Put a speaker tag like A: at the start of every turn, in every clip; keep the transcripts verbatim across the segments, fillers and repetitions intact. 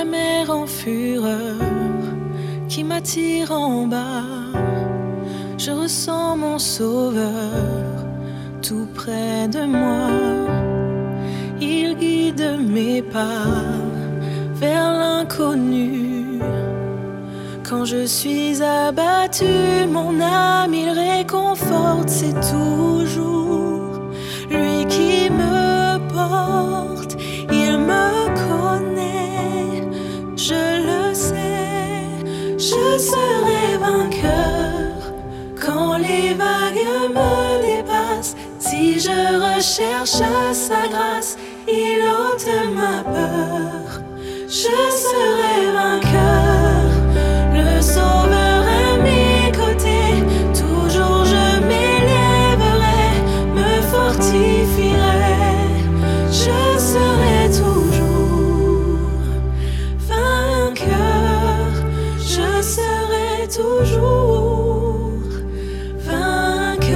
A: mer en fureur qui m'attire en bas. Je ressens mon sauveur tout près de moi. Il guide mes pas vers l'inconnu. Quand je suis abattu, mon âme il réconforte. C'est toujours lui qui me porte. Il me connaît, je le sais. Je serai vainqueur quand les vagues me dépassent. Si je recherche sa grâce, il ôte ma peur. Je serai vainqueur, le sauveur à mes côtés. Toujours je m'élèverai, me fortifierai. Je serai toujours vainqueur. Je serai toujours vainqueur.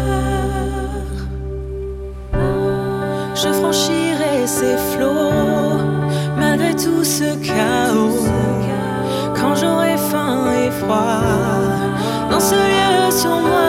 A: Je franchirai ces flots malgré tout ce chaos. Quand j'aurai faim et froid, dans ce lieu sur moi